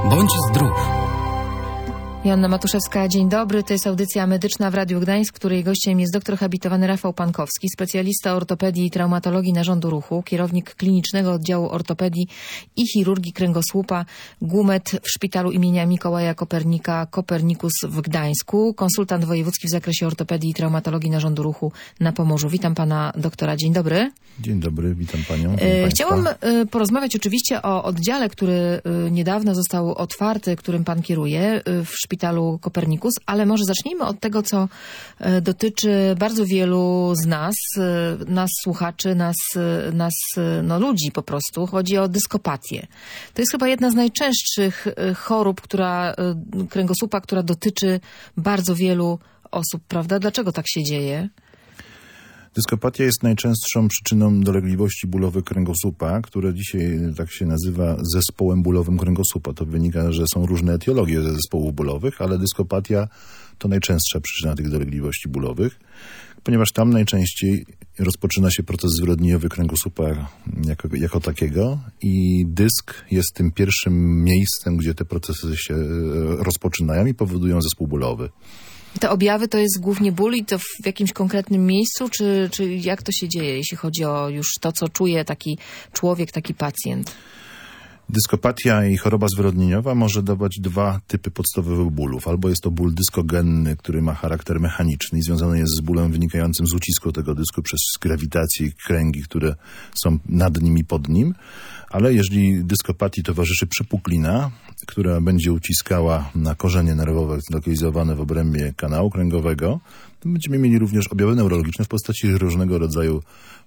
Bądź zdrów. Joanna Matuszewska, dzień dobry. To jest audycja medyczna w Radiu Gdańsk, której gościem jest doktor habilitowany Rafał Pankowski, specjalista ortopedii i traumatologii narządu ruchu, kierownik klinicznego oddziału ortopedii i chirurgii kręgosłupa GUMET w szpitalu imienia Mikołaja Kopernika Kopernikus w Gdańsku, konsultant wojewódzki w zakresie ortopedii i traumatologii narządu ruchu na Pomorzu. Witam pana doktora. Dzień dobry. Dzień dobry, witam panią. Chciałam porozmawiać oczywiście o oddziale, który niedawno został otwarty, którym pan kieruje w szpitalu Kopernikus, ale może zacznijmy od tego, co dotyczy bardzo wielu z nas słuchaczy, nas ludzi po prostu. Chodzi o dyskopatię. To jest chyba jedna z najczęstszych chorób, kręgosłupa, która dotyczy bardzo wielu osób, prawda? Dlaczego tak się dzieje? Dyskopatia jest najczęstszą przyczyną dolegliwości bólowych kręgosłupa, które dzisiaj tak się nazywa zespołem bólowym kręgosłupa. To wynika, że są różne etiologie zespołów bólowych, ale dyskopatia to najczęstsza przyczyna tych dolegliwości bólowych, ponieważ tam najczęściej rozpoczyna się proces zwyrodnieniowy kręgosłupa jako takiego i dysk jest tym pierwszym miejscem, gdzie te procesy się rozpoczynają i powodują zespół bólowy. Te objawy to jest głównie ból i to w jakimś konkretnym miejscu, czy jak to się dzieje, jeśli chodzi o już to, co czuje taki człowiek, taki pacjent? Dyskopatia i choroba zwyrodnieniowa może dawać dwa typy podstawowych bólów. Albo jest to ból dyskogenny, który ma charakter mechaniczny i związany jest z bólem wynikającym z ucisku tego dysku przez grawitację i kręgi, które są nad nim i pod nim. Ale jeżeli dyskopatii towarzyszy przypuklina, która będzie uciskała na korzenie nerwowe zlokalizowane w obrębie kanału kręgowego, to będziemy mieli również objawy neurologiczne w postaci różnego rodzaju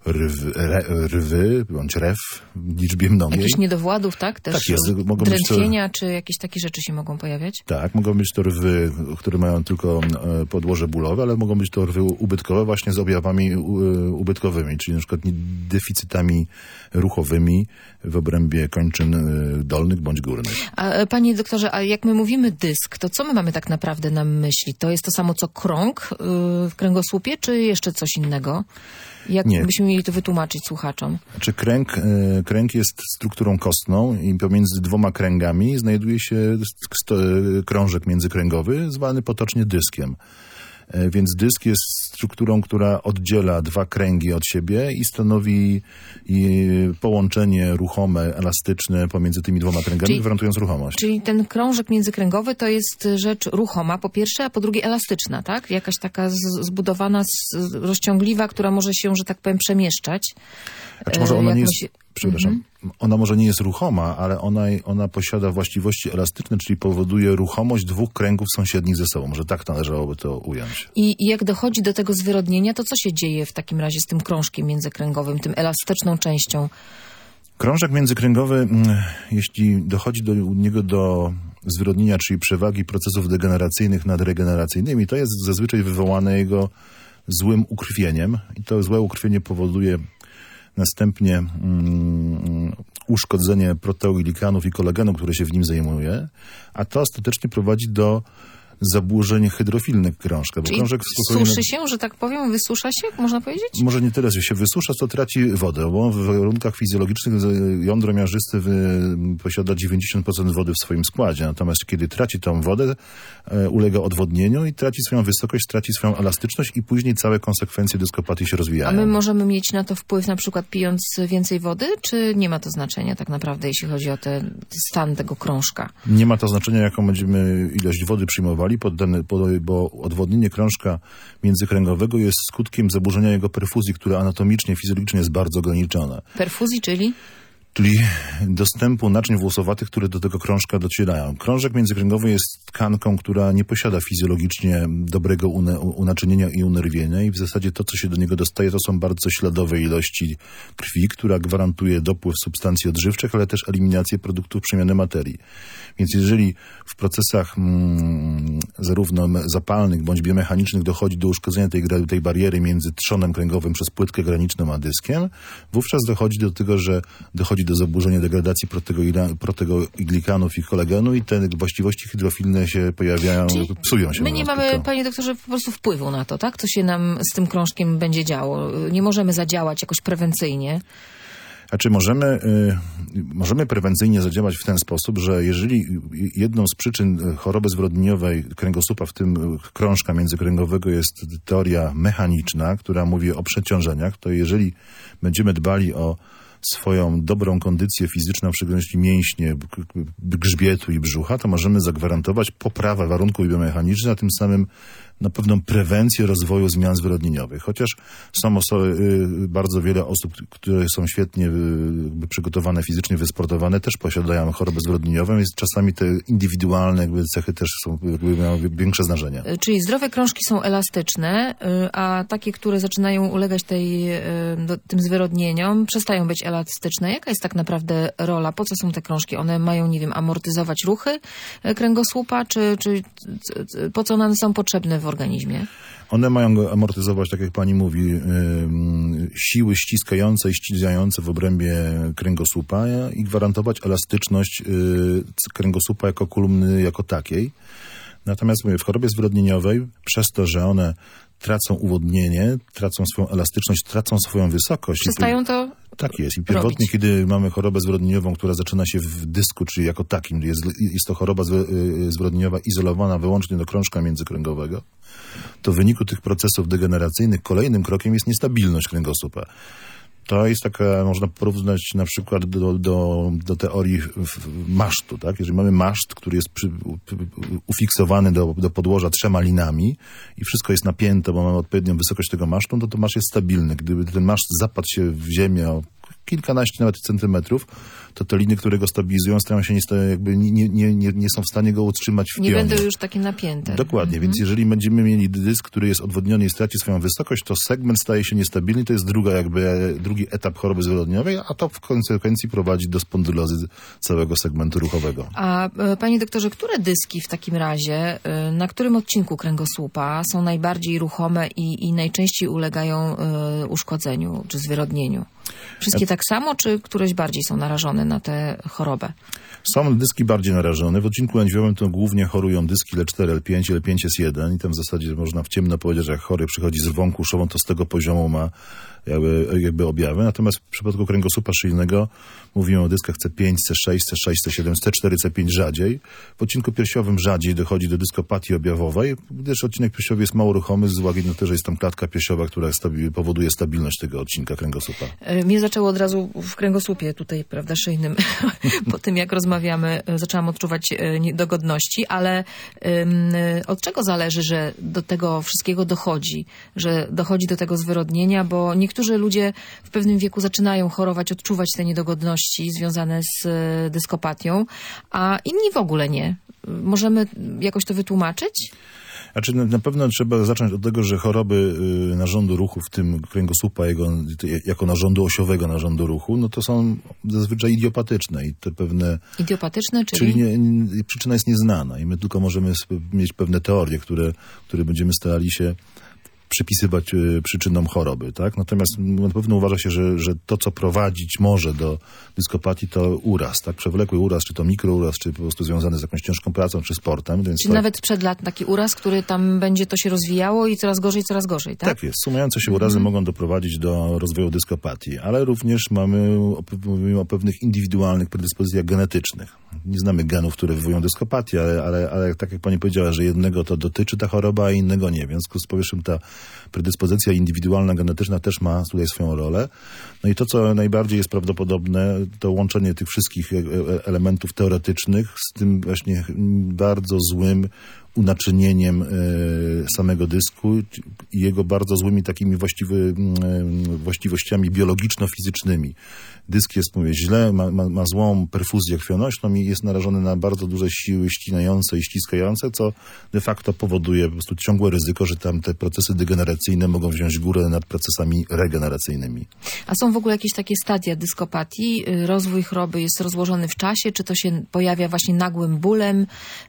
rwy bądź rew w liczbie mnogiej. Jakieś niedowładów, tak? Też tak jest. drętwienia, czy jakieś takie rzeczy się mogą pojawiać? Tak, mogą być to rwy, które mają tylko podłoże bólowe, ale mogą być to rwy ubytkowe właśnie z objawami ubytkowymi, czyli na przykład deficytami ruchowymi w obrębie kończyn dolnych bądź górnych. A panie doktorze, a jak my mówimy dysk, to co my mamy tak naprawdę na myśli? To jest to samo co krąg w kręgosłupie, czy jeszcze coś innego? Jak byśmy mieli to wytłumaczyć słuchaczom? Znaczy kręg jest strukturą kostną i pomiędzy dwoma kręgami znajduje się krążek międzykręgowy, zwany potocznie dyskiem. Więc dysk jest strukturą, która oddziela dwa kręgi od siebie i stanowi połączenie ruchome, elastyczne pomiędzy tymi dwoma kręgami, gwarantując ruchomość. Czyli ten krążek międzykręgowy to jest rzecz ruchoma po pierwsze, a po drugie elastyczna, tak? Jakaś taka zbudowana, rozciągliwa, która może się, że tak powiem, przemieszczać. Znaczy może ona nie jest... Przepraszam. Ona może nie jest ruchoma, ale ona posiada właściwości elastyczne, czyli powoduje ruchomość dwóch kręgów sąsiednich ze sobą. Może tak należałoby to ująć. I jak dochodzi do tego zwyrodnienia, to co się dzieje w takim razie z tym krążkiem międzykręgowym, tym elastyczną częścią? Krążek międzykręgowy, jeśli dochodzi do niego do zwyrodnienia, czyli przewagi procesów degeneracyjnych nad regeneracyjnymi, to jest zazwyczaj wywołane jego złym ukrwieniem. I to złe ukrwienie powoduje następnie uszkodzenie proteoglikanów i kolagenu, które się w nim zajmuje, a to ostatecznie prowadzi do zaburzeń hydrofilnych krążka. Czyli krążek suszy się, że tak powiem, wysusza się, można powiedzieć? Może nie tyle, że się wysusza, co traci wodę, bo w warunkach fizjologicznych jądro miażdżyste posiada 90% wody w swoim składzie, natomiast kiedy traci tą wodę, ulega odwodnieniu i traci swoją wysokość, traci swoją elastyczność i później całe konsekwencje dyskopatii się rozwijają. A my możemy mieć na to wpływ na przykład pijąc więcej wody, czy nie ma to znaczenia tak naprawdę, jeśli chodzi o ten stan tego krążka? Nie ma to znaczenia, jaką będziemy ilość wody przyjmowali, bo odwodnienie krążka międzykręgowego jest skutkiem zaburzenia jego perfuzji, która anatomicznie, fizjologicznie jest bardzo ograniczona. Perfuzji, czyli? Czyli dostępu naczyń włosowatych, które do tego krążka docierają. Krążek międzykręgowy jest tkanką, która nie posiada fizjologicznie dobrego unaczynienia i unerwienia i w zasadzie to, co się do niego dostaje, to są bardzo śladowe ilości krwi, która gwarantuje dopływ substancji odżywczych, ale też eliminację produktów przemiany materii. Więc jeżeli w procesach zarówno zapalnych bądź biomechanicznych dochodzi do uszkodzenia tej bariery między trzonem kręgowym przez płytkę graniczną a dyskiem, wówczas dochodzi do tego, że dochodzi do zaburzenia degradacji proteoglikanów i kolagenu i te właściwości hydrofilne się pojawiają, psują się. My nie mamy, panie doktorze, po prostu wpływu na to, tak? Co się nam z tym krążkiem będzie działo. Nie możemy zadziałać jakoś prewencyjnie. Znaczy możemy prewencyjnie zadziałać w ten sposób, że jeżeli jedną z przyczyn choroby zwyrodnieniowej kręgosłupa, w tym krążka międzykręgowego, jest teoria mechaniczna, która mówi o przeciążeniach, to jeżeli będziemy dbali o swoją dobrą kondycję fizyczną, w szczególności mięśnie, grzbietu i brzucha, to możemy zagwarantować poprawę warunków biomechanicznych, a tym samym na pewną prewencję rozwoju zmian zwyrodnieniowych. Chociaż są bardzo wiele osób, które są świetnie przygotowane fizycznie, wysportowane, też posiadają chorobę zwyrodnieniową, więc czasami te indywidualne cechy też mają większe znaczenie. Czyli zdrowe krążki są elastyczne, a takie, które zaczynają ulegać tym zwyrodnieniom, przestają być elastyczne. Jaka jest tak naprawdę rola? Po co są te krążki? One mają, nie wiem, amortyzować ruchy kręgosłupa, czy po co one są potrzebne w organizmie? One mają amortyzować, tak jak pani mówi, siły ściskające i ściskające w obrębie kręgosłupa i gwarantować elastyczność kręgosłupa jako kolumny jako takiej. Natomiast w chorobie zwyrodnieniowej, przez to, że one tracą uwodnienie, tracą swoją elastyczność, tracą swoją wysokość. Przestają to tak jest. I pierwotnie, robić. kiedy mamy chorobę zwyrodnieniową, która zaczyna się w dysku, czyli jako takim, jest to choroba zwyrodnieniowa izolowana wyłącznie do krążka międzykręgowego, to w wyniku tych procesów degeneracyjnych kolejnym krokiem jest niestabilność kręgosłupa. To jest taka, można porównać na przykład do teorii masztu, tak? Jeżeli mamy maszt, który jest ufiksowany do podłoża 3 linami i wszystko jest napięte, bo mamy odpowiednią wysokość tego masztu, to maszt jest stabilny. Gdyby ten maszt zapadł się w ziemię o kilkanaście nawet centymetrów, to te liny, które go stabilizują, stają się nie są w stanie go utrzymać w pionie. Nie będą już takie napięte. Dokładnie, więc jeżeli będziemy mieli dysk, który jest odwodniony i straci swoją wysokość, to segment staje się niestabilny, to jest drugi etap choroby zwyrodnieniowej, a to w konsekwencji prowadzi do spondylozy całego segmentu ruchowego. A panie doktorze, które dyski w takim razie, na którym odcinku kręgosłupa są najbardziej ruchome i najczęściej ulegają uszkodzeniu czy zwyrodnieniu? Wszystkie tak samo, czy któreś bardziej są narażone na tę chorobę? Są dyski bardziej narażone. W odcinku lędźwiowym to głównie chorują dyski L4, L5, L5S1 i tam w zasadzie można w ciemno powiedzieć, że jak chory przychodzi z rwą kuszową, to z tego poziomu ma jakby objawy. Natomiast w przypadku kręgosłupa szyjnego mówimy o dyskach C5, C6, C6, C7, C4, C5 rzadziej. W odcinku piersiowym rzadziej dochodzi do dyskopatii objawowej, gdyż odcinek piersiowy jest mało ruchomy, z uwagi na to, że jest tam klatka piersiowa, która powoduje stabilność tego odcinka kręgosłupa. Mnie zaczęło od razu w kręgosłupie tutaj, prawda, szyjnym, po tym jak rozmawiamy, zaczęłam odczuwać niedogodności, ale od czego zależy, że do tego wszystkiego dochodzi, że dochodzi do tego zwyrodnienia, bo niektórzy ludzie w pewnym wieku zaczynają chorować, odczuwać te niedogodności związane z dyskopatią, a inni w ogóle nie. Możemy jakoś to wytłumaczyć? Znaczy, na pewno trzeba zacząć od tego, że choroby narządu ruchu, w tym kręgosłupa jako narządu osiowego narządu ruchu, no to są zazwyczaj idiopatyczne i te pewne... Idiopatyczne, czyli przyczyna jest nieznana i my tylko możemy mieć pewne teorie, które będziemy starali się przypisywać przyczynom choroby, tak? Natomiast na pewno uważa się, że to, co prowadzić może do dyskopatii, to uraz, tak? Przewlekły uraz, czy to mikrouraz, czy po prostu związany z jakąś ciężką pracą, czy sportem. Więc czyli nawet sprzed lat taki uraz, który tam będzie to się rozwijało i coraz gorzej, tak? Tak jest. Sumujące się urazy mogą doprowadzić do rozwoju dyskopatii, ale również mówimy o pewnych indywidualnych predyspozycjach genetycznych. Nie znamy genów, które wywołują dyskopatię, ale tak jak pani powiedziała, że jednego to dotyczy ta choroba, a innego nie. W związku z powyższym ta predyspozycja indywidualna, genetyczna też ma tutaj swoją rolę. No i to, co najbardziej jest prawdopodobne, to łączenie tych wszystkich elementów teoretycznych z tym właśnie bardzo złym unaczynieniem samego dysku i jego bardzo złymi takimi właściwościami biologiczno-fizycznymi. Dysk jest, mówię, źle, ma złą perfuzję krwionośną i jest narażony na bardzo duże siły ścinające i ściskające, co de facto powoduje po prostu ciągłe ryzyko, że tam te procesy degeneracyjne mogą wziąć górę nad procesami regeneracyjnymi. A są w ogóle jakieś takie stadia dyskopatii? Rozwój choroby jest rozłożony w czasie? Czy to się pojawia właśnie nagłym bólem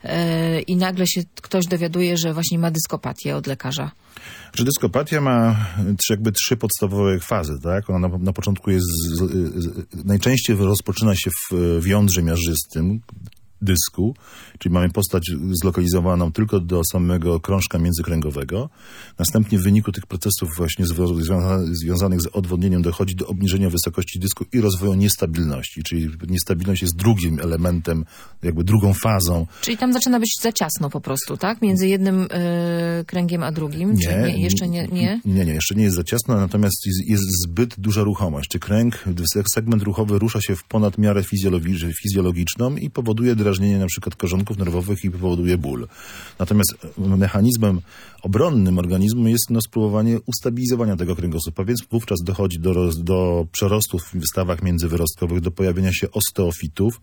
i nagle się ktoś dowiaduje, że właśnie ma dyskopatię od lekarza? Że dyskopatia ma trzy podstawowe fazy, tak? Ona na początku jest, najczęściej rozpoczyna się w jądrze miażdżystym, dysku, czyli mamy postać zlokalizowaną tylko do samego krążka międzykręgowego. Następnie w wyniku tych procesów właśnie związanych z odwodnieniem dochodzi do obniżenia wysokości dysku i rozwoju niestabilności, czyli niestabilność jest drugim elementem, jakby drugą fazą. Czyli tam zaczyna być za ciasno po prostu, tak? Między jednym kręgiem a drugim? Jeszcze nie? Nie, jeszcze nie jest za ciasno, natomiast jest zbyt duża ruchomość. Czy kręg, segment ruchowy rusza się w ponad miarę fizjologiczną i powoduje drażnienie na przykład korzonków nerwowych i powoduje ból. Natomiast mechanizmem obronnym organizmu jest spróbowanie ustabilizowania tego kręgosłupa, więc wówczas dochodzi do przerostów w stawach międzywyrostkowych, do pojawienia się osteofitów,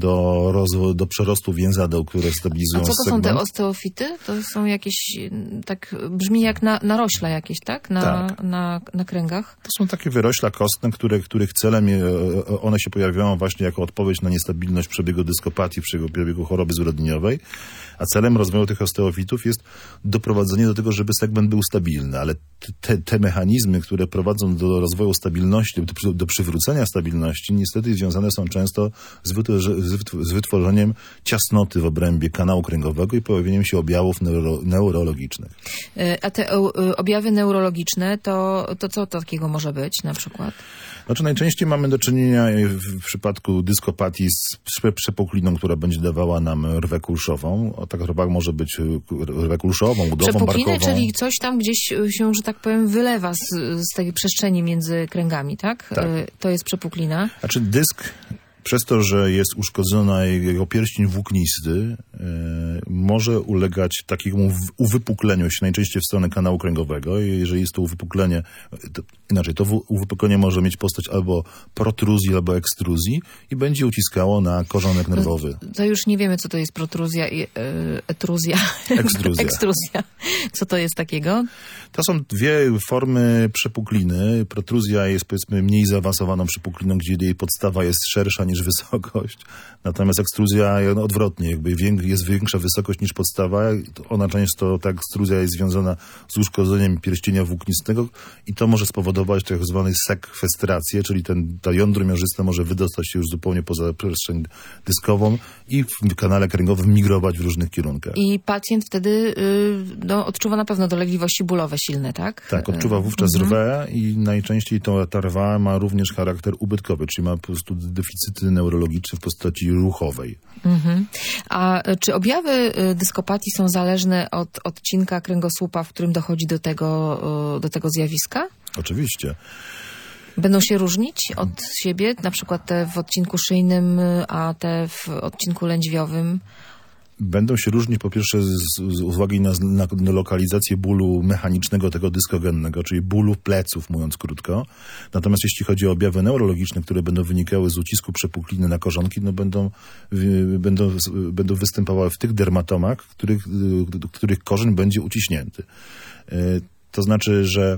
do przerostu więzadeł, które stabilizują segment. A co to są te osteofity? To są jakieś, tak brzmi jak narośla jakieś, tak? Na kręgach? To są takie wyrośla kostne, których celem one się pojawiają właśnie jako odpowiedź na niestabilność przebiegu dyskopatii, przebiegu choroby zwyrodnieniowej, a celem rozwoju tych osteofitów jest doprowadzenie do tego, żeby segment był stabilny, ale te mechanizmy, które prowadzą do rozwoju stabilności, do przywrócenia stabilności, niestety związane są często z wytworzeniem ciasnoty w obrębie kanału kręgowego i pojawieniem się objawów neurologicznych. A te objawy neurologiczne, to co takiego może być na przykład? Znaczy najczęściej mamy do czynienia w przypadku dyskopatii z przepukliną, która będzie dawała nam rwę kulszową. Taka rwa może być rwę kulszową, udową, przepuklinę, barkową. Czyli coś tam gdzieś się, że tak powiem, wylewa z tej przestrzeni między kręgami, tak? Tak. To jest przepuklina. Znaczy dysk, przez to, że jest uszkodzona jego pierścień włóknisty, może ulegać takiemu uwypukleniu się najczęściej w stronę kanału kręgowego. I jeżeli jest to uwypuklenie, to uwypuklenie może mieć postać albo protruzji, albo ekstruzji i będzie uciskało na korzonek nerwowy. To już nie wiemy, co to jest protruzja i etruzja. Ekstruzja. Co to jest takiego? To są dwie formy przepukliny. Protruzja jest, powiedzmy, mniej zaawansowaną przepukliną, gdzie jej podstawa jest szersza niż wysokość. Natomiast ekstruzja odwrotnie, jakby jest większa wysokość niż podstawa. Ona często, ta ekstruzja jest związana z uszkodzeniem pierścienia włóknistego i to może spowodować tak zwany sekwestrację, czyli ta jądro miażdżyste może wydostać się już zupełnie poza przestrzeń dyskową i w kanale kręgowym migrować w różnych kierunkach. I pacjent wtedy odczuwa na pewno dolegliwości bólowe silne, tak? Tak, odczuwa wówczas rwę i najczęściej ta rwa ma również charakter ubytkowy, czyli ma po prostu deficyty neurologiczne w postaci ruchowej. A czy objawy dyskopatii są zależne od odcinka kręgosłupa, w którym dochodzi do tego zjawiska? Oczywiście. Będą się różnić od siebie, na przykład te w odcinku szyjnym, a te w odcinku lędźwiowym? Będą się różnić po pierwsze z uwagi na lokalizację bólu mechanicznego tego dyskogennego, czyli bólu pleców, mówiąc krótko. Natomiast jeśli chodzi o objawy neurologiczne, które będą wynikały z ucisku przepukliny na korzonki, będą występowały w tych dermatomach, których korzeń będzie uciśnięty. To znaczy, że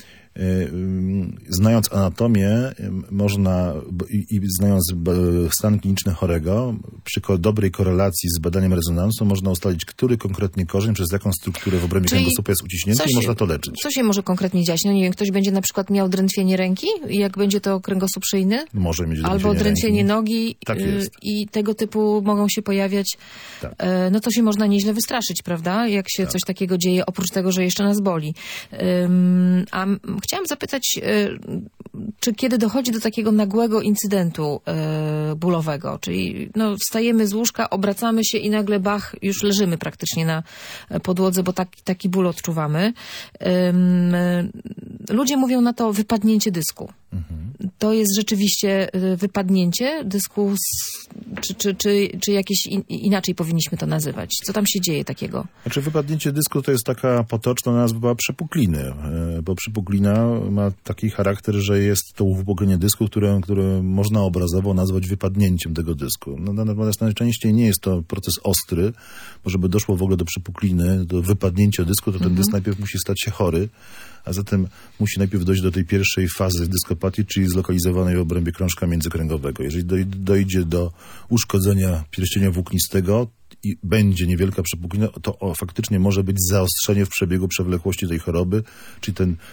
znając anatomię i znając stan kliniczny chorego, przy dobrej korelacji z badaniem rezonansu można ustalić, który konkretnie korzeń przez jaką strukturę w obrębie kręgosłupa jest uciśnięty i można to leczyć. Co się może konkretnie dziać? No nie wiem, ktoś będzie na przykład miał drętwienie ręki, jak będzie to kręgosłup szyjny? Może mieć drętwienie albo drętwienie ręki. Nogi tak jest. I tego typu mogą się pojawiać. Tak. No to się można nieźle wystraszyć, prawda? Jak się coś takiego dzieje, oprócz tego, że jeszcze nas boli. A chciałam zapytać, czy kiedy dochodzi do takiego nagłego incydentu bólowego, czyli wstajemy z łóżka, obracamy się i nagle bach, już leżymy praktycznie na podłodze, bo taki ból odczuwamy. Ludzie mówią na to wypadnięcie dysku. To jest rzeczywiście wypadnięcie dysku, czy jakieś inaczej powinniśmy to nazywać? Co tam się dzieje takiego? Znaczy wypadnięcie dysku to jest taka potoczna nazwa przepukliny, bo przepuklina ma taki charakter, że jest to uwypuklenie dysku, które można obrazowo nazwać wypadnięciem tego dysku. Natomiast najczęściej nie jest to proces ostry, bo żeby doszło w ogóle do przepukliny, do wypadnięcia dysku, to ten dysk najpierw musi stać się chory, a zatem musi najpierw dojść do tej pierwszej fazy dyskopatii, czyli zlokalizowanej w obrębie krążka międzykręgowego. Jeżeli dojdzie do uszkodzenia pierścienia włóknistego i będzie niewielka przepuklina, to faktycznie może być zaostrzenie w przebiegu przewlekłości tej choroby, czyli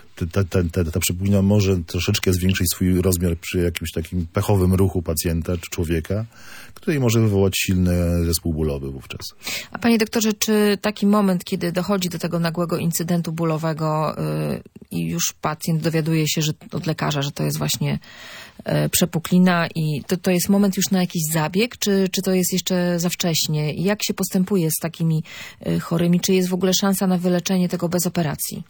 ta przepuklina może troszeczkę zwiększyć swój rozmiar przy jakimś takim pechowym ruchu pacjenta czy człowieka, który może wywołać silny zespół bólowy wówczas. A panie doktorze, czy taki moment, kiedy dochodzi do tego nagłego incydentu bólowego i już pacjent dowiaduje się od lekarza, że to jest właśnie przepuklina i to jest moment już na jakiś zabieg, czy to jest jeszcze za wcześnie? Jak się postępuje z takimi chorymi? Czy jest w ogóle szansa na wyleczenie tego bez operacji?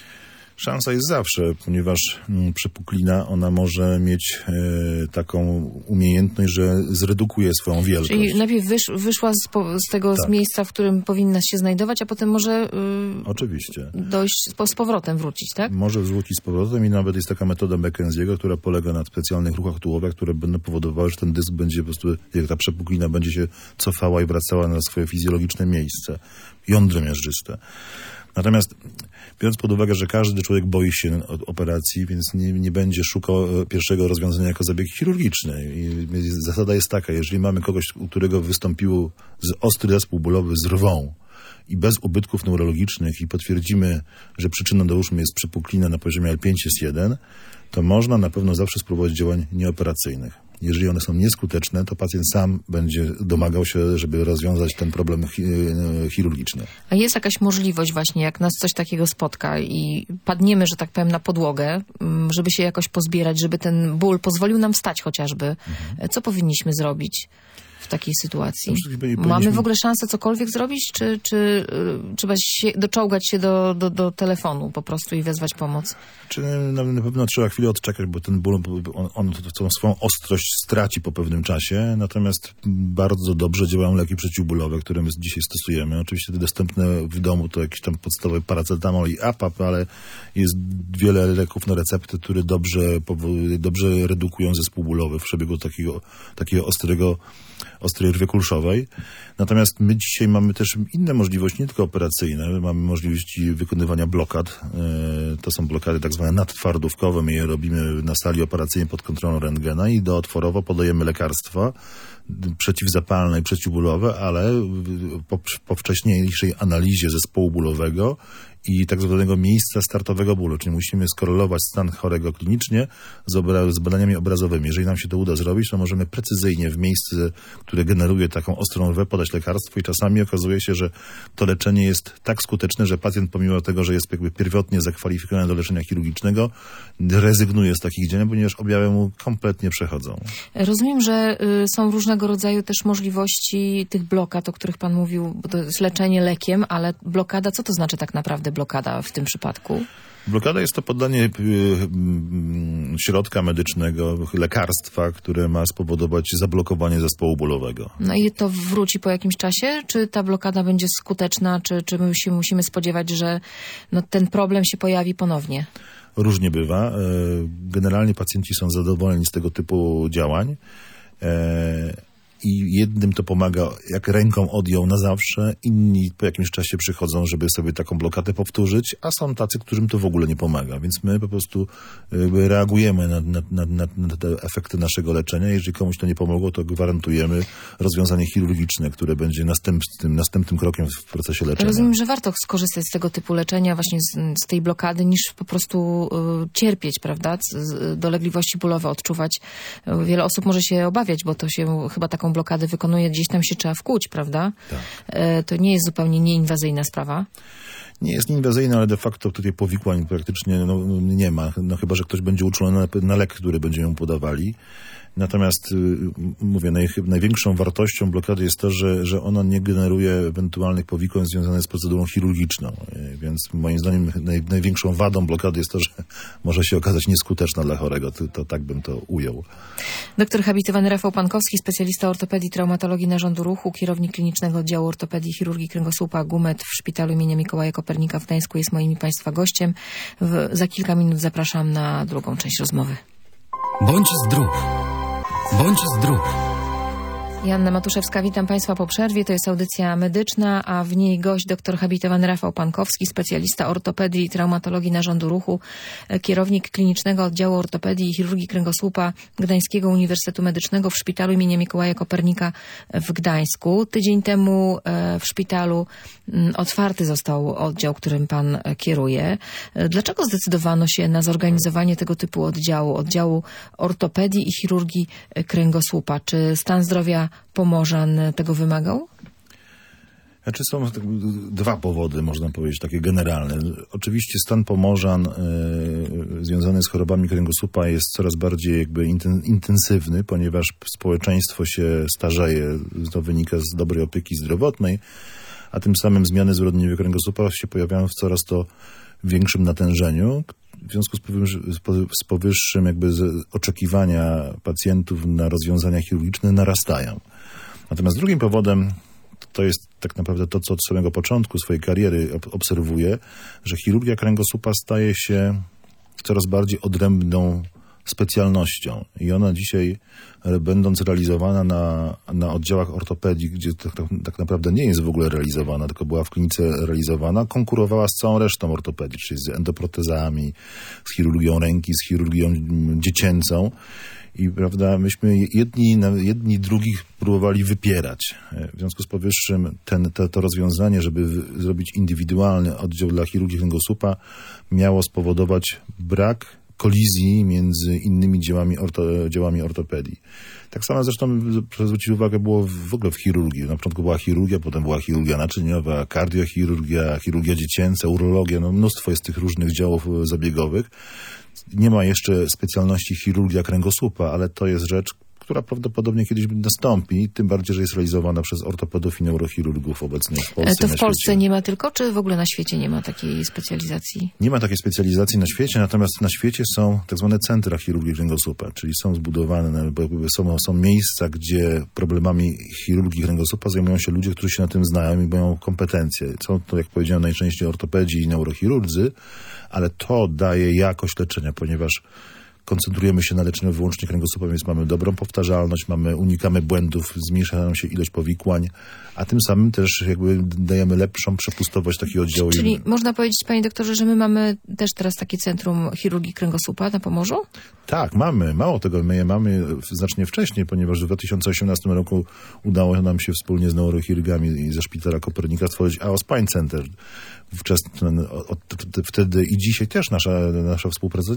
Szansa jest zawsze, ponieważ przepuklina, ona może mieć taką umiejętność, że zredukuje swoją wielkość. Czyli najpierw wyszła z tego Tak. z miejsca, w którym powinna się znajdować, a potem może Oczywiście. dojść, z powrotem wrócić, tak? Może wrócić z powrotem i nawet jest taka metoda Mackenzie'ego, która polega na specjalnych ruchach tułowia, które będą powodowały, że ten dysk będzie po prostu, jak ta przepuklina będzie się cofała i wracała na swoje fizjologiczne miejsce. Jądro miażdżyste. Natomiast biorąc pod uwagę, że każdy człowiek boi się operacji, więc nie będzie szukał pierwszego rozwiązania jako zabieg chirurgiczny. I zasada jest taka, jeżeli mamy kogoś, u którego wystąpił ostry zespół bólowy z rwą i bez ubytków neurologicznych i potwierdzimy, że przyczyną załóżmy jest przepuklina na poziomie L5 jest 1, to można na pewno zawsze spróbować działań nieoperacyjnych. Jeżeli one są nieskuteczne, to pacjent sam będzie domagał się, żeby rozwiązać ten problem chirurgicznie. A jest jakaś możliwość właśnie, jak nas coś takiego spotka i padniemy, że tak powiem, na podłogę, żeby się jakoś pozbierać, żeby ten ból pozwolił nam wstać chociażby. Co powinniśmy zrobić w takiej sytuacji? Mamy w ogóle szansę cokolwiek zrobić, czy trzeba doczołgać się do telefonu po prostu i wezwać pomoc? Czy na pewno trzeba chwilę odczekać, bo ten ból, on swoją ostrość straci po pewnym czasie, natomiast bardzo dobrze działają leki przeciwbólowe, które my dzisiaj stosujemy. Oczywiście te dostępne w domu to jakiś tam podstawowy paracetamol i APAP, ale jest wiele leków na receptę, które dobrze redukują zespół bólowy w przebiegu takiego ostrej rwy kulszowej. Natomiast my dzisiaj mamy też inne możliwości, nie tylko operacyjne. Mamy możliwości wykonywania blokad. To są blokady tak zwane nadtwardówkowe. My je robimy na sali operacyjnej pod kontrolą rentgena i dootworowo podajemy lekarstwa przeciwzapalne i przeciwbólowe, ale po wcześniejszej analizie zespołu bólowego i tak zwanego miejsca startowego bólu, czyli musimy skorelować stan chorego klinicznie z badaniami obrazowymi. Jeżeli nam się to uda zrobić, to możemy precyzyjnie w miejsce, które generuje taką ostrą rwę, podać lekarstwo i czasami okazuje się, że to leczenie jest tak skuteczne, że pacjent pomimo tego, że jest jakby pierwotnie zakwalifikowany do leczenia chirurgicznego, rezygnuje z takich działań, ponieważ objawy mu kompletnie przechodzą. Rozumiem, że są różnego rodzaju też możliwości tych blokad, o których pan mówił, bo to jest leczenie lekiem, ale blokada, co to znaczy tak naprawdę blokada w tym przypadku? Blokada jest to podanie środka medycznego, lekarstwa, które ma spowodować zablokowanie zespołu bólowego. No i to wróci po jakimś czasie? Czy ta blokada będzie skuteczna? Czy my się musimy spodziewać, że ten problem się pojawi ponownie? Różnie bywa. Generalnie pacjenci są zadowoleni z tego typu działań. I jednym to pomaga, jak ręką odjął na zawsze, inni po jakimś czasie przychodzą, żeby sobie taką blokadę powtórzyć, a są tacy, którym to w ogóle nie pomaga. Więc my po prostu reagujemy na te efekty naszego leczenia. Jeżeli komuś to nie pomogło, to gwarantujemy rozwiązanie chirurgiczne, które będzie następnym krokiem w procesie leczenia. Rozumiem, że warto skorzystać z tego typu leczenia, właśnie z tej blokady, niż po prostu cierpieć, prawda? Dolegliwości bólowe odczuwać. Wiele osób może się obawiać, bo to się chyba taką blokadę wykonuje, gdzieś tam się trzeba wkłuć, prawda? Tak. To nie jest zupełnie nieinwazyjna sprawa. Nie jest nieinwazyjna, ale de facto tutaj powikłań praktycznie nie ma. Chyba że ktoś będzie uczulony na lek, który będziemy mu podawali. Natomiast mówię, największą wartością blokady jest to, że ona nie generuje ewentualnych powikłań związanych z procedurą chirurgiczną. Więc moim zdaniem największą wadą blokady jest to, że może się okazać nieskuteczna dla chorego. To tak bym to ujął. Doktor habilitowany Rafał Pankowski, specjalista ortopedii, traumatologii narządu ruchu, kierownik klinicznego oddziału ortopedii i chirurgii kręgosłupa GUMET w Szpitalu im. Mikołaja Kopernika w Gdańsku jest moim i Państwa gościem. Za kilka minut zapraszam na drugą część rozmowy. Bądź zdrów. Bądź zdrów. Joanna Matuszewska, witam Państwa po przerwie. To jest audycja medyczna, a w niej gość dr habilitowany Rafał Pankowski, specjalista ortopedii i traumatologii narządu ruchu, kierownik klinicznego oddziału ortopedii i chirurgii kręgosłupa Gdańskiego Uniwersytetu Medycznego w szpitalu im. Mikołaja Kopernika w Gdańsku. Tydzień temu w szpitalu otwarty został oddział, którym pan kieruje. Dlaczego zdecydowano się na zorganizowanie tego typu oddziału ortopedii i chirurgii kręgosłupa? Czy stan zdrowia Pomorzan tego wymagał? Znaczy są dwa powody, można powiedzieć, takie generalne. Oczywiście stan Pomorzan związany z chorobami kręgosłupa jest coraz bardziej jakby intensywny, ponieważ społeczeństwo się starzeje. To wynika z dobrej opieki zdrowotnej, a tym samym zmiany zwyrodnieniowe kręgosłupa się pojawiają w coraz to większym natężeniu. W związku z powyższym jakby oczekiwania pacjentów na rozwiązania chirurgiczne narastają. Natomiast drugim powodem to jest tak naprawdę to, co od samego początku swojej kariery obserwuję, że chirurgia kręgosłupa staje się coraz bardziej odrębną specjalnością i ona dzisiaj, będąc realizowana na oddziałach ortopedii, gdzie tak naprawdę nie jest w ogóle realizowana, tylko była w klinice realizowana, konkurowała z całą resztą ortopedii, czyli z endoprotezami, z chirurgią ręki, z chirurgią dziecięcą. I prawda, myśmy jedni drugich próbowali wypierać. W związku z powyższym to rozwiązanie, żeby zrobić indywidualny oddział dla chirurgii kręgosłupa, miało spowodować brak kolizji między innymi działami ortopedii. Tak samo zresztą, proszę zwrócić uwagę, było w ogóle w chirurgii. Na początku była chirurgia, potem była chirurgia naczyniowa, kardiochirurgia, chirurgia dziecięca, urologia. No mnóstwo jest tych różnych działów zabiegowych. Nie ma jeszcze specjalności chirurgia kręgosłupa, ale to jest rzecz, która prawdopodobnie kiedyś nastąpi, tym bardziej, że jest realizowana przez ortopedów i neurochirurgów obecnie w Polsce. To w Polsce nie ma tylko, czy w ogóle na świecie nie ma takiej specjalizacji? Nie ma takiej specjalizacji na świecie, natomiast na świecie są tak zwane centra chirurgii kręgosłupa, czyli są zbudowane, są miejsca, gdzie problemami chirurgii kręgosłupa zajmują się ludzie, którzy się na tym znają i mają kompetencje. Są to, jak powiedziałem, najczęściej ortopedzi i neurochirurdzy, ale to daje jakość leczenia, ponieważ koncentrujemy się na leczeniu wyłącznie kręgosłupa, więc mamy dobrą powtarzalność, unikamy błędów, zmniejsza nam się ilość powikłań, a tym samym też jakby dajemy lepszą przepustowość takiego oddziału. Czyli można powiedzieć, panie doktorze, że my mamy też teraz takie centrum chirurgii kręgosłupa na Pomorzu? Tak, mamy. Mało tego, my je mamy znacznie wcześniej, ponieważ w 2018 roku udało nam się wspólnie z neurochirurgami ze Szpitala Kopernika stworzyć AO Spine Center. Wtedy i dzisiaj też nasza współpraca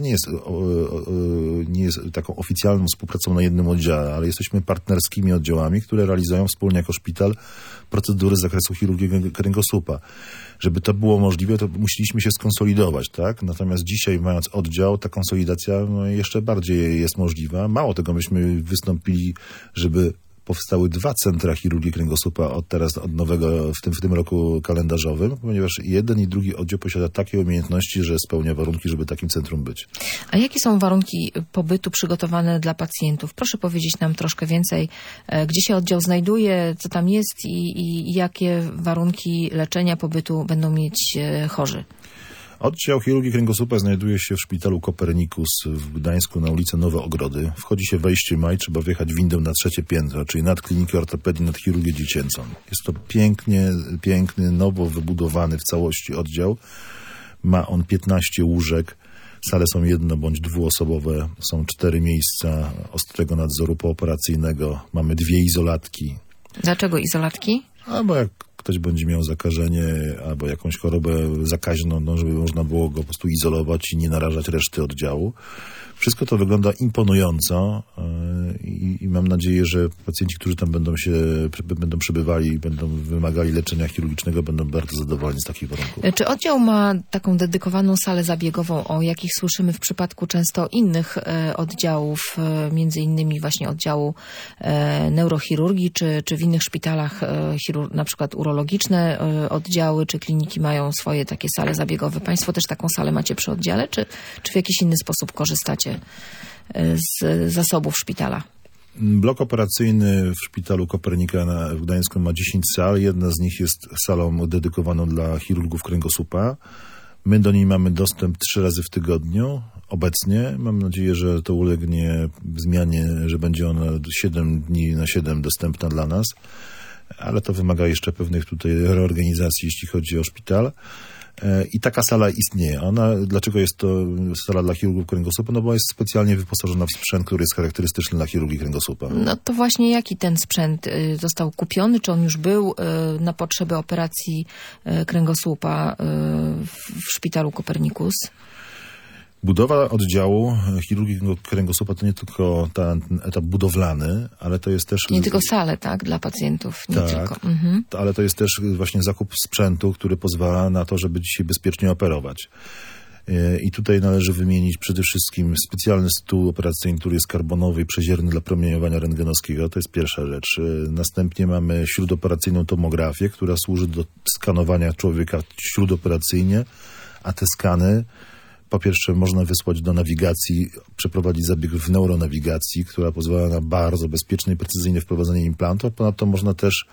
nie jest taką oficjalną współpracą na jednym oddziale, ale jesteśmy partnerskimi oddziałami, które realizują wspólnie jako szpital procedury z zakresu chirurgii kręgosłupa. Żeby to było możliwe, to musieliśmy się skonsolidować, tak? Natomiast dzisiaj, mając oddział, ta konsolidacja jeszcze bardziej jest możliwa. Mało tego, myśmy wystąpili, żeby powstały 2 centra chirurgii kręgosłupa od nowego, w tym roku kalendarzowym, ponieważ jeden i drugi oddział posiada takie umiejętności, że spełnia warunki, żeby takim centrum być. A jakie są warunki pobytu przygotowane dla pacjentów? Proszę powiedzieć nam troszkę więcej, gdzie się oddział znajduje, co tam jest i jakie warunki leczenia, pobytu będą mieć chorzy. Oddział chirurgii kręgosłupa znajduje się w Szpitalu Kopernikus w Gdańsku na ulicy Nowe Ogrody. Wchodzi się wejściem A i trzeba wjechać windą na 3. piętro, czyli nad klinikę ortopedii, nad chirurgię dziecięcą. Jest to piękny, nowo wybudowany w całości oddział. Ma on 15 łóżek. Sale są jedno- bądź dwuosobowe. Są 4 miejsca ostrego nadzoru pooperacyjnego. Mamy 2 izolatki. Dlaczego izolatki? Albo jak ktoś będzie miał zakażenie albo jakąś chorobę zakaźną, żeby można było go po prostu izolować i nie narażać reszty oddziału. Wszystko to wygląda imponująco i mam nadzieję, że pacjenci, którzy tam będą przybywali i będą wymagali leczenia chirurgicznego, będą bardzo zadowoleni z takich warunków. Czy oddział ma taką dedykowaną salę zabiegową, o jakich słyszymy w przypadku często innych oddziałów, między innymi właśnie oddziału neurochirurgii, czy w innych szpitalach na przykład urologiczne oddziały, czy kliniki mają swoje takie sale zabiegowe? Państwo też taką salę macie przy oddziale, czy w jakiś inny sposób korzystacie z zasobów szpitala? Blok operacyjny w Szpitalu Kopernika w Gdańsku ma 10 sal. Jedna z nich jest salą dedykowaną dla chirurgów kręgosłupa. My do niej mamy dostęp 3 razy w tygodniu obecnie. Mam nadzieję, że to ulegnie zmianie, że będzie ona 7 dni na 7 dostępna dla nas, ale to wymaga jeszcze pewnych tutaj reorganizacji, jeśli chodzi o szpital. I taka sala istnieje. Dlaczego jest to sala dla chirurgów kręgosłupa? No bo jest specjalnie wyposażona w sprzęt, który jest charakterystyczny dla chirurgii kręgosłupa. No to właśnie jaki ten sprzęt został kupiony? Czy on już był na potrzeby operacji kręgosłupa w szpitalu Kopernikus? Budowa oddziału chirurgii kręgosłupa to nie tylko ten etap budowlany, ale to jest też... Nie tylko sale, tak, dla pacjentów. Nie tylko. Ale to jest też właśnie zakup sprzętu, który pozwala na to, żeby dzisiaj bezpiecznie operować. I tutaj należy wymienić przede wszystkim specjalny stół operacyjny, który jest karbonowy i przezierny dla promieniowania rentgenowskiego. To jest pierwsza rzecz. Następnie mamy śródoperacyjną tomografię, która służy do skanowania człowieka śródoperacyjnie, a te skany po pierwsze można wysłać do nawigacji, przeprowadzić zabieg w neuronawigacji, która pozwala na bardzo bezpieczne i precyzyjne wprowadzenie implantu. Ponadto można też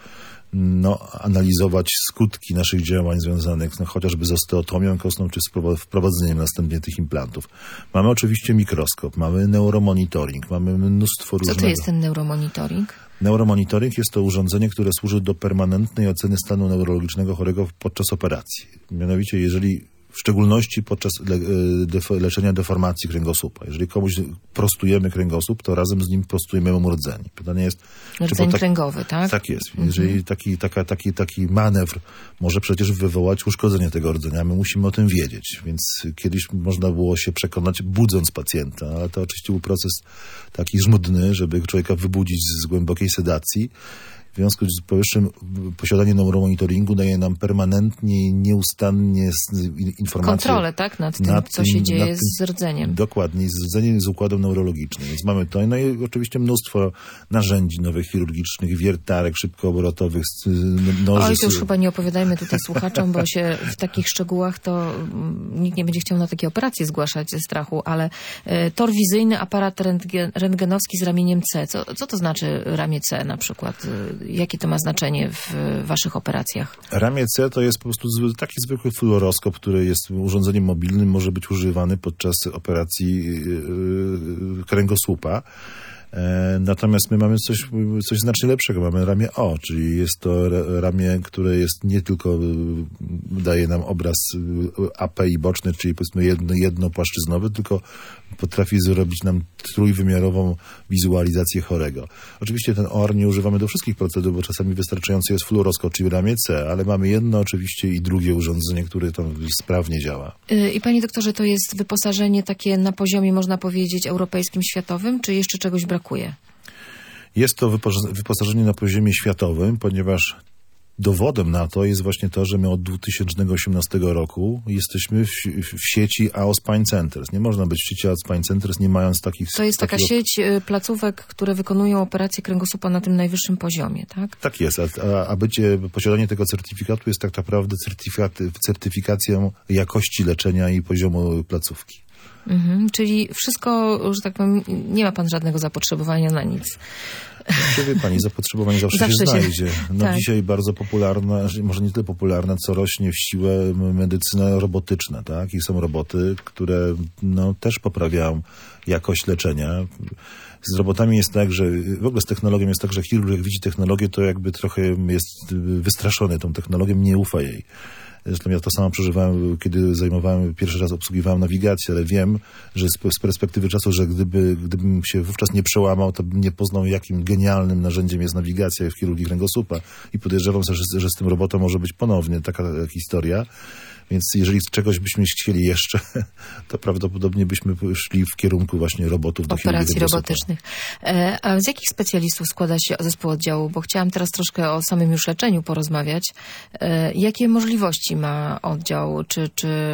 analizować skutki naszych działań związanych chociażby z osteotomią kostną, czy z wprowadzeniem następnie tych implantów. Mamy oczywiście mikroskop, mamy neuromonitoring, mamy mnóstwo różnego... Co to jest ten neuromonitoring? Neuromonitoring jest to urządzenie, które służy do permanentnej oceny stanu neurologicznego chorego podczas operacji. Mianowicie, jeżeli w szczególności podczas leczenia deformacji kręgosłupa. Jeżeli komuś prostujemy kręgosłup, to razem z nim prostujemy mu rdzeń. Pytanie jest... Rdzeń kręgowy, tak? Tak jest. Jeżeli taki manewr może przecież wywołać uszkodzenie tego rdzenia, my musimy o tym wiedzieć. Więc kiedyś można było się przekonać, budząc pacjenta, ale to oczywiście był proces taki żmudny, żeby człowieka wybudzić z głębokiej sedacji. W związku z powyższym posiadanie neuromonitoringu daje nam permanentnie i nieustannie informacje... Kontrolę, tak? Nad tym, co się dzieje z rdzeniem. Dokładnie, z rdzeniem, z układem neurologicznym. Więc mamy to. No i oczywiście mnóstwo narzędzi nowych chirurgicznych, wiertarek szybkoobrotowych, noży... Oj, to już chyba nie opowiadajmy tutaj słuchaczom, bo się w takich szczegółach to nikt nie będzie chciał na takie operacje zgłaszać ze strachu, ale tor wizyjny, aparat rentgenowski z ramieniem C. Co to znaczy ramię C na przykład? Jakie to ma znaczenie w waszych operacjach? Ramię C to jest po prostu taki zwykły fluoroskop, który jest urządzeniem mobilnym, może być używany podczas operacji kręgosłupa. Natomiast my mamy coś znacznie lepszego. Mamy ramię O, czyli jest to ramię, które jest nie tylko daje nam obraz AP i boczny, czyli powiedzmy jednopłaszczyznowy, tylko potrafi zrobić nam trójwymiarową wizualizację chorego. Oczywiście ten OR nie używamy do wszystkich procedur, bo czasami wystarczający jest fluoroskop, czyli ramię C, ale mamy jedno oczywiście i drugie urządzenie, które tam sprawnie działa. I panie doktorze, to jest wyposażenie takie na poziomie, można powiedzieć, europejskim, światowym, czy jeszcze czegoś brakuje? Jest to wyposażenie na poziomie światowym, ponieważ dowodem na to jest właśnie to, że my od 2018 roku jesteśmy w sieci AO Spine Centers. Nie można być w sieci AO Spine Centers, nie mając takich... To jest taka sieć placówek, które wykonują operacje kręgosłupa na tym najwyższym poziomie, tak? Tak jest, a posiadanie tego certyfikatu jest tak naprawdę certyfikacją jakości leczenia i poziomu placówki. Czyli wszystko, że tak powiem, nie ma pan żadnego zapotrzebowania na nic. Wie pani, zapotrzebowanie zawsze się znajdzie. Tak. Dzisiaj bardzo popularna, może nie tyle popularna, co rośnie w siłę medycyna robotyczna, tak? I są roboty, które też poprawiają jakość leczenia. Z robotami jest tak, że w ogóle z technologią jest tak, że chirurg jak widzi technologię, to jakby trochę jest wystraszony tą technologią, nie ufa jej. Zresztą ja to samo przeżywałem, kiedy pierwszy raz obsługiwałem nawigację, ale wiem, że z perspektywy czasu, że gdybym się wówczas nie przełamał, to bym nie poznał, jakim genialnym narzędziem jest nawigacja w chirurgii kręgosłupa. I podejrzewam, że z tym robotem może być ponownie taka historia. Więc jeżeli czegoś byśmy chcieli jeszcze, to prawdopodobnie byśmy szli w kierunku właśnie robotów do operacji robotycznych. A z jakich specjalistów składa się zespół oddziału? Bo chciałam teraz troszkę o samym już leczeniu porozmawiać. Jakie możliwości ma oddział? Czy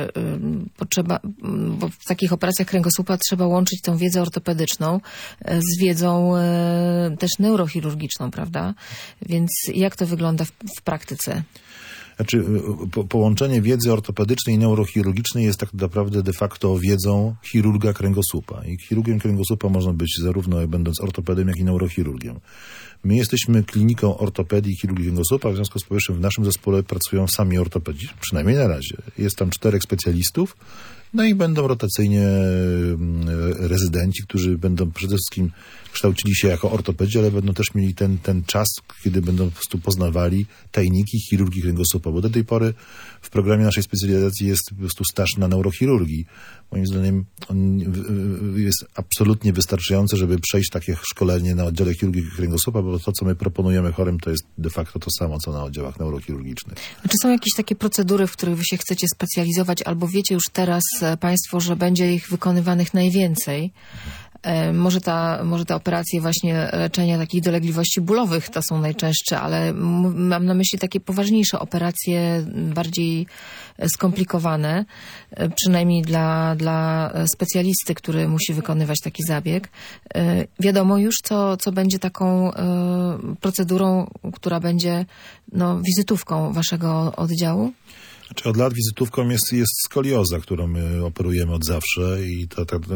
potrzeba, bo w takich operacjach kręgosłupa trzeba łączyć tą wiedzę ortopedyczną z wiedzą też neurochirurgiczną, prawda? Więc jak to wygląda w praktyce? Znaczy, połączenie wiedzy ortopedycznej i neurochirurgicznej jest tak naprawdę de facto wiedzą chirurga kręgosłupa. I chirurgiem kręgosłupa można być zarówno będąc ortopedem, jak i neurochirurgiem. My jesteśmy kliniką ortopedii i chirurgii kręgosłupa, w związku z powyższym w naszym zespole pracują sami ortopedzi, przynajmniej na razie. Jest tam 4 specjalistów, no i będą rotacyjnie rezydenci, którzy będą przede wszystkim kształcili się jako ortopedzi, ale będą też mieli ten czas, kiedy będą po prostu poznawali tajniki chirurgii kręgosłupa, bo do tej pory w programie naszej specjalizacji jest po prostu staż na neurochirurgii. Moim zdaniem on jest absolutnie wystarczający, żeby przejść takie szkolenie na oddziale chirurgii kręgosłupa, bo to, co my proponujemy chorym, to jest de facto to samo, co na oddziałach neurochirurgicznych. Czy są jakieś takie procedury, w których wy się chcecie specjalizować, albo wiecie już teraz państwo, że będzie ich wykonywanych najwięcej? Może te operacje właśnie leczenia takich dolegliwości bólowych to są najczęstsze, ale mam na myśli takie poważniejsze operacje, bardziej skomplikowane, przynajmniej dla specjalisty, który musi wykonywać taki zabieg. Wiadomo już, co będzie taką procedurą, która będzie wizytówką waszego oddziału? Znaczy od lat wizytówką jest skolioza, którą my operujemy od zawsze i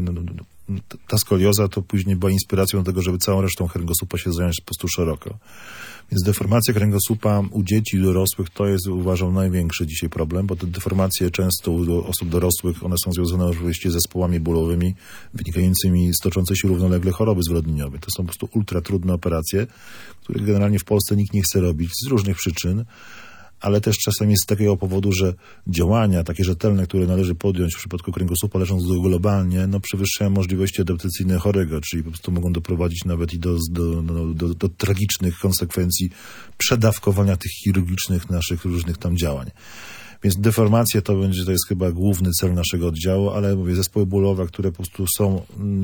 ta skolioza to później była inspiracją do tego, żeby całą resztą kręgosłupa się zająć po prostu szeroko. Więc deformacja kręgosłupa u dzieci i dorosłych to jest, uważam, największy dzisiaj problem, bo te deformacje często u osób dorosłych, one są związane oczywiście z zespołami bólowymi wynikającymi z toczącej się równolegle choroby zwyrodnieniowej. To są po prostu ultra trudne operacje, których generalnie w Polsce nikt nie chce robić z różnych przyczyn, ale też czasem jest z takiego powodu, że działania takie rzetelne, które należy podjąć w przypadku kręgosłupa, leżąc globalnie, przewyższają możliwości adaptacyjne chorego, czyli po prostu mogą doprowadzić nawet i do tragicznych konsekwencji przedawkowania tych chirurgicznych naszych różnych tam działań. Więc deformacje to jest chyba główny cel naszego oddziału, ale mówię, zespoły bólowe, które po prostu są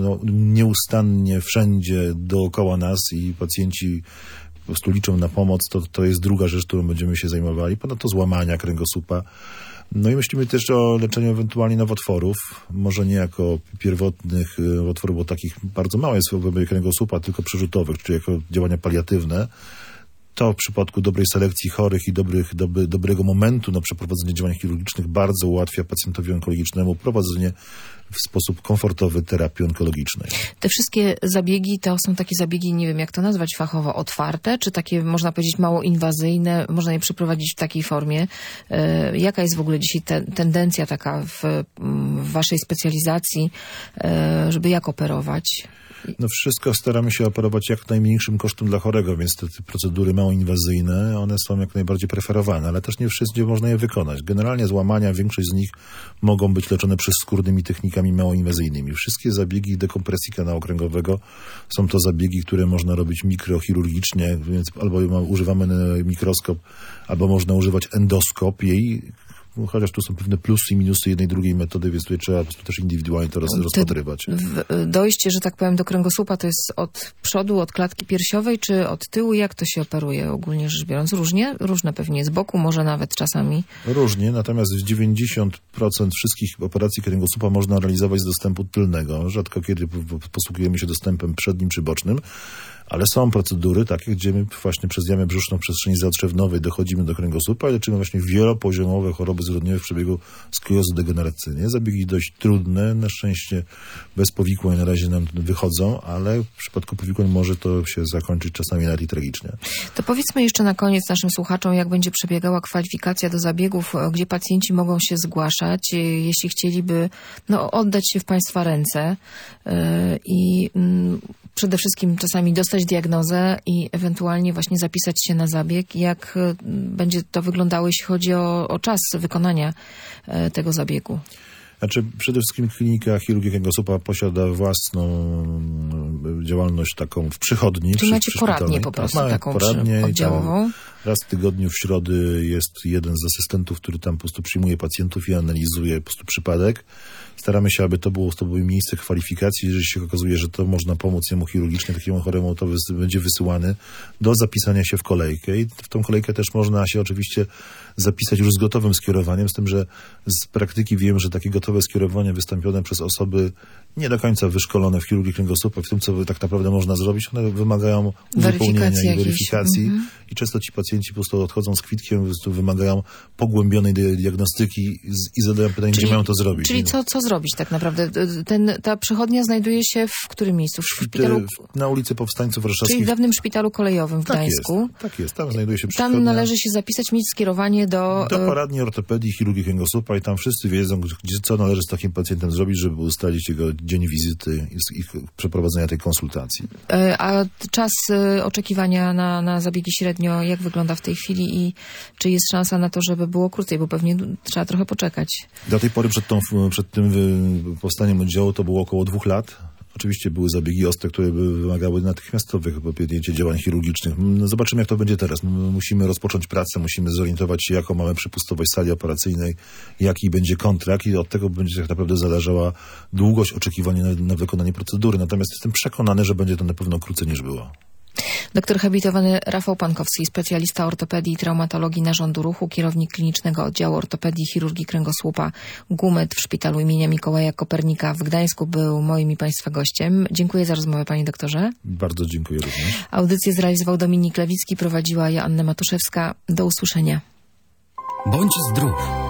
nieustannie wszędzie dookoła nas i pacjenci po prostu liczą na pomoc, to jest druga rzecz, którą będziemy się zajmowali. Ponadto złamania kręgosłupa. No i myślimy też o leczeniu ewentualnie nowotworów. Może nie jako pierwotnych nowotworów, bo takich bardzo mało jest w obrębie kręgosłupa, tylko przerzutowych, czyli jako działania paliatywne. To w przypadku dobrej selekcji chorych i dobrego momentu na przeprowadzenie działań chirurgicznych bardzo ułatwia pacjentowi onkologicznemu prowadzenie w sposób komfortowy terapii onkologicznej. Te wszystkie zabiegi to są takie zabiegi, nie wiem jak to nazwać fachowo, otwarte, czy takie można powiedzieć mało inwazyjne, można je przeprowadzić w takiej formie. Jaka jest w ogóle dzisiaj tendencja taka w waszej specjalizacji, żeby jak operować? Wszystko staramy się operować jak najmniejszym kosztem dla chorego, więc te procedury mało inwazyjne, one są jak najbardziej preferowane, ale też nie wszędzie można je wykonać. Generalnie złamania, większość z nich mogą być leczone przezskórnymi technikami mało inwazyjnymi. Wszystkie zabiegi dekompresji kanału kręgowego są to zabiegi, które można robić mikrochirurgicznie, więc albo używamy mikroskop, albo można używać endoskopii, chociaż tu są pewne plusy i minusy jednej i drugiej metody, więc tutaj trzeba po prostu też indywidualnie to rozpatrywać. Dojście, że tak powiem, do kręgosłupa to jest od przodu, od klatki piersiowej, czy od tyłu? Jak to się operuje ogólnie rzecz biorąc? Różne pewnie z boku, może nawet czasami. Różnie, natomiast 90% wszystkich operacji kręgosłupa można realizować z dostępu tylnego. Rzadko kiedy posługujemy się dostępem przednim czy bocznym. Ale są procedury takie, gdzie my właśnie przez jamę brzuszną w przestrzeni zatrzewnowej dochodzimy do kręgosłupa i leczymy właśnie wielopoziomowe choroby zwyrodnieniowe w przebiegu skoliozy degeneracyjnej. Zabiegi dość trudne, na szczęście bez powikłań na razie nam wychodzą, ale w przypadku powikłań może to się zakończyć czasami nawet i tragicznie. To powiedzmy jeszcze na koniec naszym słuchaczom, jak będzie przebiegała kwalifikacja do zabiegów, gdzie pacjenci mogą się zgłaszać, jeśli chcieliby oddać się w państwa ręce i przede wszystkim czasami dostać diagnozę i ewentualnie właśnie zapisać się na zabieg. Jak będzie to wyglądało, jeśli chodzi o czas wykonania tego zabiegu? Znaczy, przede wszystkim klinika chirurgii kręgosłupa posiada własną działalność taką w przychodni. Czyli macie poradnię po prostu taką oddziałową? Raz w tygodniu w środę jest jeden z asystentów, który tam po prostu przyjmuje pacjentów i analizuje po prostu przypadek. Staramy się, aby to było miejsce kwalifikacji. Jeżeli się okazuje, że to można pomóc jemu chirurgicznie, takiemu choremu, to będzie wysyłany do zapisania się w kolejkę. I w tą kolejkę też można się oczywiście zapisać już z gotowym skierowaniem, z tym, że z praktyki wiem, że takie gotowe skierowania wystąpione przez osoby nie do końca wyszkolone w chirurgii kręgosłupa, w tym, co tak naprawdę można zrobić, one wymagają uzupełnienia i weryfikacji. I często ci pacjenci pacjenci po prostu odchodzą z kwitkiem, po prostu wymagają pogłębionej diagnostyki i zadają pytanie, gdzie mają to zrobić. Czyli co zrobić tak naprawdę? Ta przychodnia znajduje się w którym miejscu? W szpitalu? Na ulicy Powstańców Warszawskich. Czyli w dawnym szpitalu kolejowym w Gdańsku. Tak jest, tam znajduje się przychodnia. Tam należy się zapisać, mieć skierowanie do poradni ortopedii, chirurgii kręgosłupa i tam wszyscy wiedzą, co należy z takim pacjentem zrobić, żeby ustalić jego dzień wizyty i przeprowadzenia tej konsultacji. A czas oczekiwania na zabiegi średnio jak wygląda w tej chwili i czy jest szansa na to, żeby było krócej, bo pewnie trzeba trochę poczekać. Do tej pory przed tym powstaniem oddziału to było około 2 lat. Oczywiście były zabiegi ostre, które wymagały natychmiastowych podjęcia działań chirurgicznych. Zobaczymy, jak to będzie teraz. Musimy rozpocząć pracę, musimy zorientować się, jaką mamy przepustowość sali operacyjnej, jaki będzie kontrakt i od tego będzie tak naprawdę zależała długość oczekiwania na wykonanie procedury. Natomiast jestem przekonany, że będzie to na pewno krócej niż było. Doktor habilitowany Rafał Pankowski, specjalista ortopedii i traumatologii Narządu Ruchu, kierownik klinicznego oddziału ortopedii i chirurgii kręgosłupa GUMET w szpitalu imienia Mikołaja Kopernika w Gdańsku był moim i Państwa gościem. Dziękuję za rozmowę, panie doktorze. Bardzo dziękuję również. Audycję zrealizował Dominik Lewicki, prowadziła Joanna Matuszewska. Do usłyszenia. Bądź zdrów.